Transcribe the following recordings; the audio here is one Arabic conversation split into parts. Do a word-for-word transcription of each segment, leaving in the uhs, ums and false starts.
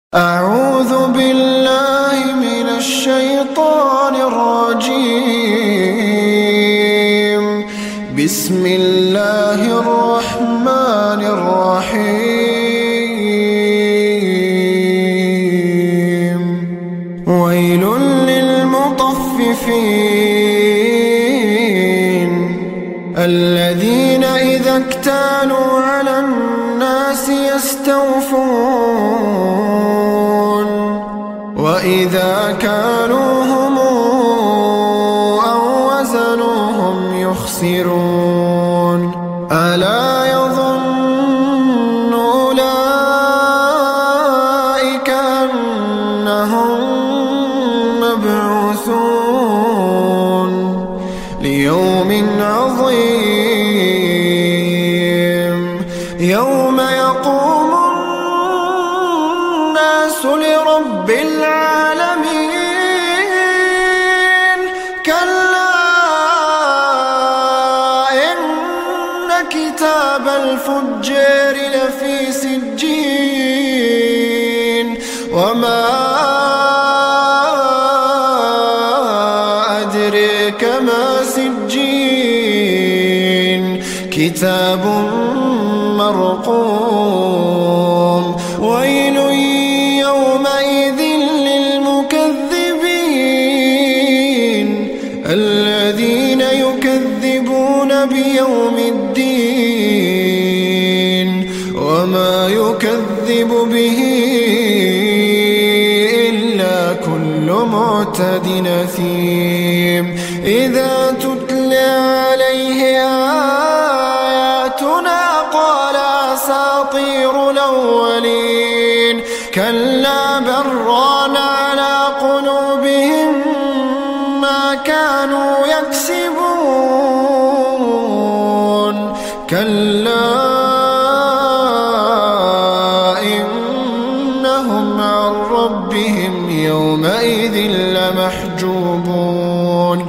أعوذ بالله من الشيطان الرجيم. بسم الله الرحمن الرحيم. ويل للمطففين الذين إذا اكتالوا على الناس يستوفون وإذا كالوهم أو وزنوهم يخسرون. ألا يظن أولئك أنهم مبعوثون ليوم عظيم يوم يقوم الناس لرب العالمين. كلا إن كتاب الفجار لفي سجين وما أدريك ما سجين كتاب مرقوم. ويل يومئذ للمكذبين الذين يكذبون بيوم الدين وما يكذب به إلا كل معتد أثيم. إذا تتلى عليه آياتنا قال أساطير الأولين. كلا بل ران على قلوبهم ما كانوا يكسبون. كلا إنهم عن ربهم يومئذ لمحجوبون.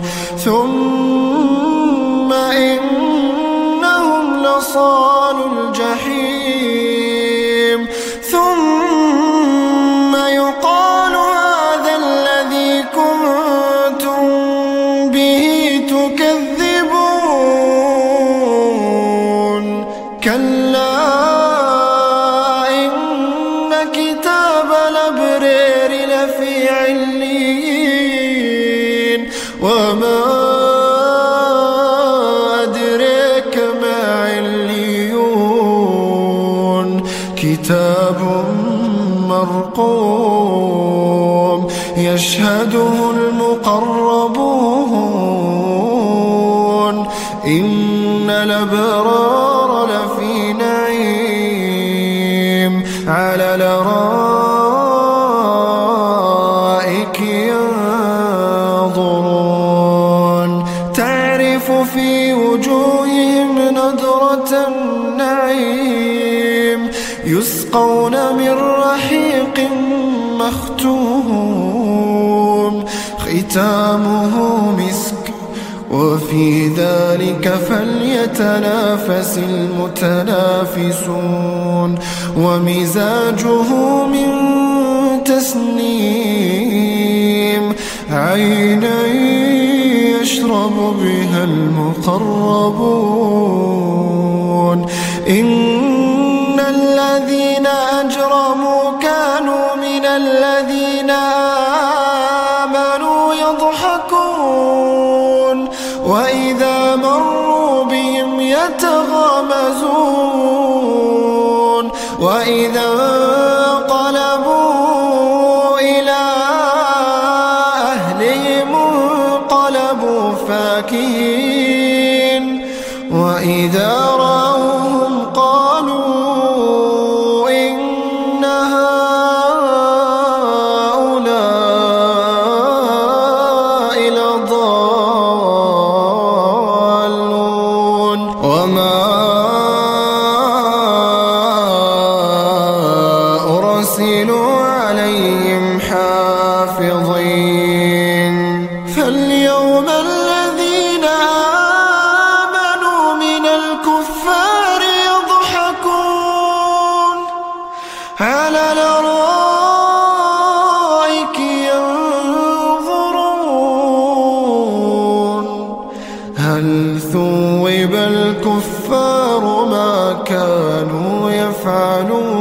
ثم إنهم لصالو الجحيم. ثم يقال هذا الذي كنتم به تكذبون. كلا إن كتاب الأبرار لفي عليين وما أدريك ما عليون كتاب مرقوم يشهده المقربون. إن الأبرار لفي نعيم على الأرائك ينظرون تعرف في وجوههم نضرة النعيم يسقون من رحيق مختوم ختامه مسك وفي ذلك فليتنافس المتنافسون. ومزاجه من تسنيم عينا يشرب بها المقربون. إن الذين أجرموا كانوا من الذين آمنوا يضحكون وإذا مروا بهم يتغامزون وإذا انقلبوا إلى أهلهم انقلبوا فاكهين وإذا رأوهم قالوا إن هؤلاء لضالون. وما أرسلوا عليهم حافظين. فاليوم الذين آمنوا من الكفار يضحكون على الأرائك ثوب الكفار ما كانوا يفعلون.